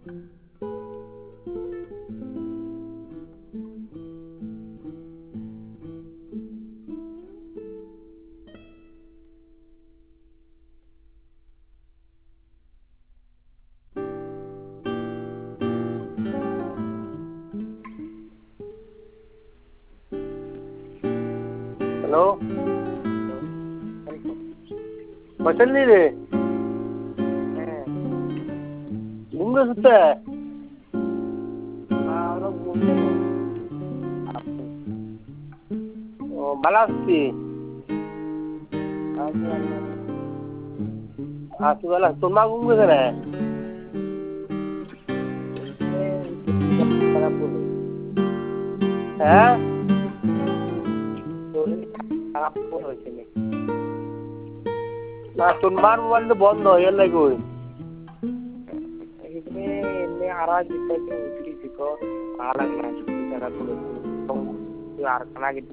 hello बचन नहीं रे घूमने सुनते हैं बालास्ती आसू वाला तुम ना घूम गए ना हैं ना सुनमार मोबाइल तो बंद हो ये लगे हुए इसमें आराज दिखता है उतरी सिको आलग ना जगह तो यार खाना के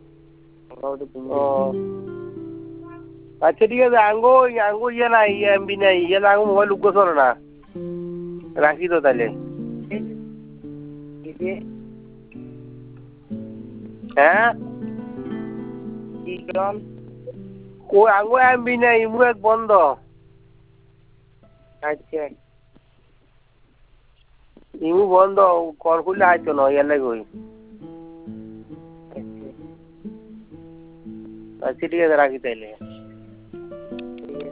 अच्छा ठीक है आंगो ये ना ये एमबी नहीं ये ना मोबाइल उगो सो ना राखी तो ताले हैं कोई आंगो एमबी नहीं मुझे बंद अच्छा इमु बंद कॉल खुले आइतो ना ये लगे हुई अच्छा ठीक है राखी ताले